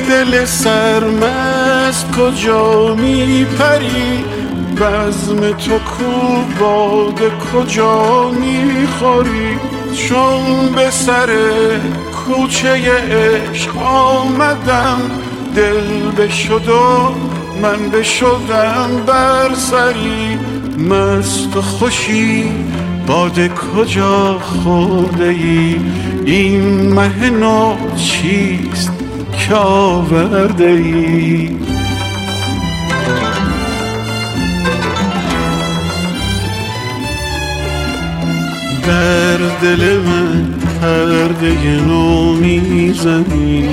دل سرمست کجا می پری؟ بزم تو کو باده کجا می خوری؟ چون به سر کوچه عشق آمدم، دل بشد و من بشدم بر سری. مست و خوشی باده کجا خورده ای؟ این مه نو چیست که آورده ای؟ در دل من پرده نو میزنی،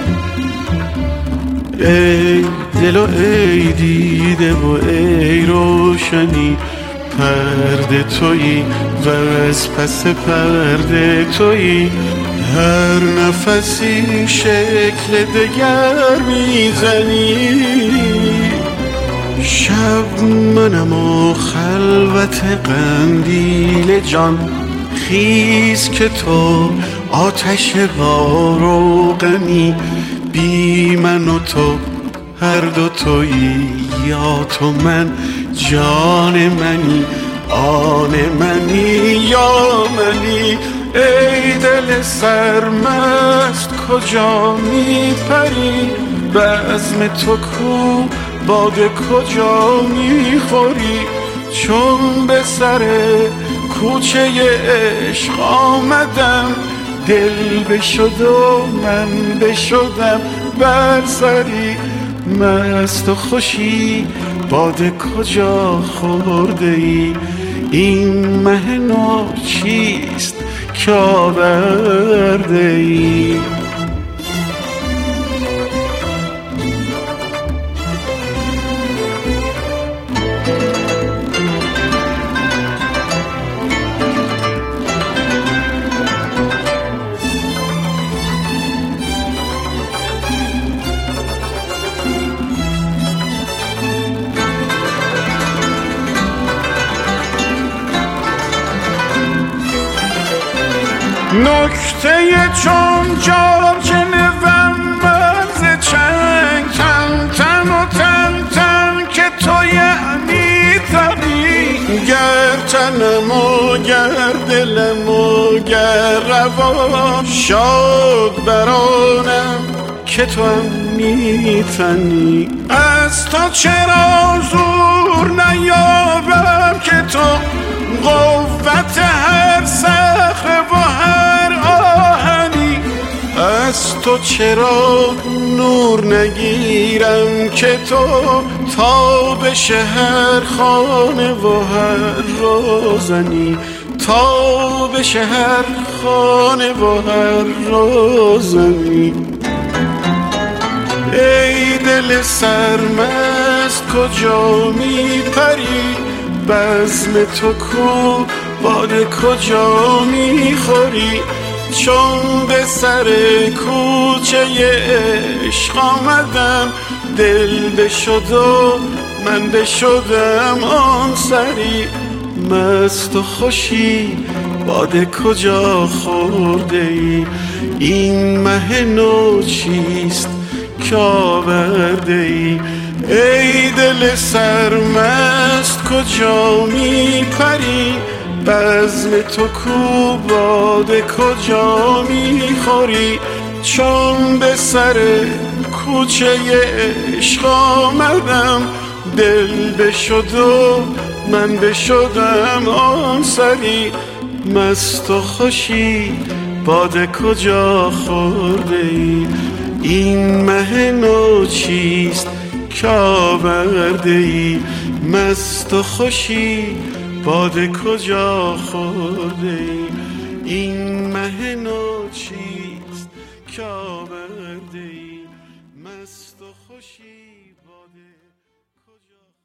ای دل و ای دیده و ای روشنی. پرده تویی و از پس پرده تویی، هر نفسی شکل دگر میزنی. شب منم و خلوت قندیل جان، خیز که تو آتش و روغنی. بی من و تو هر دو تویی، یا تو من جان منی، آن منی یا منی. ای دل سرمست کجا می پری؟ بزم تو کو باده کجا می خوری؟ چون به سر کوچه عشق آمدم، دل بشد و من بشدم بر سری. مست و خوشی باده کجا خورده ای؟ این مه نو چیست که آورده ای؟ نکته چون جاجن وز چنگ، تن تن و تن تن که تو یعنی تنی. گر تنم و گر دلم و گر روان، شاد برانم که تو هم میتنی. از تو چرا زور نیابم که تو قوت هر صخره و هر آهنی؟ از تو چرا نور نگیرم که تو تابش هر خانه و هر روزنی؟ تابش هر خانه و هر روزنی. ای دل سرمست کجا می پری؟ بزم تو کو باده کجا می خوری؟ چون به سر کوچه عشق آمدم، دل بشد و من بشدم آن سری. مست و خوشی باده کجا خورده ای؟ این مه نو چیست که آورده ای؟ ای دل سرمست کجا می پری؟ بزم تو کو باده کجا می خوری؟ چون به سر کوچه عشق آمدم، دل بشد و من بشدم آن سری. مست و خوشی باده کجا خورده ای؟ این مه نو چیست که آورده ای؟ مست و خوشی باده کجا خورده ای؟ این مه نو چیست که آورده ای؟ مست و خوشی باده کجا